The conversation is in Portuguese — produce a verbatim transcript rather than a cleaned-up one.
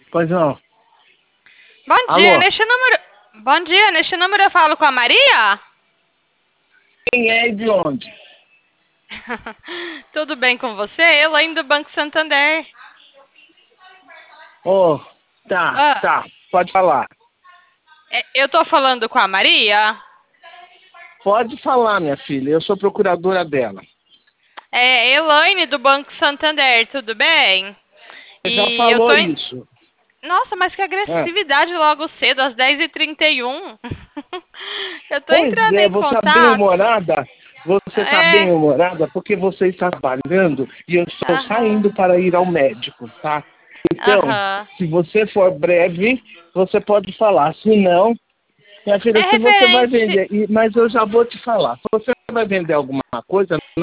Pois não. Bom dia, Alô? neste número... Bom dia, neste número eu falo com a Maria? Quem é e de onde? Tudo bem com você? Elaine do Banco Santander. Oh, tá, Ah, tá. Pode falar. é- eu tô falando com a Maria? Pode falar, minha filha. Eu sou procuradora dela. É Elaine do Banco Santander, tudo bem? Você já E eu tô... falou em- isso. Nossa, mas que Ah, agressividade logo cedo, às dez e trinta e um. Eu tô pois entrando é, em você está bem contato. humorada. Você está bem É, humorada porque você está trabalhando e eu estou saindo aham, para ir ao médico, tá? Então, aham. se você for breve, você pode falar. Se não, minha É filha, se você vai referente... vender, e- mas eu já vou te falar. Se você vai vender alguma coisa,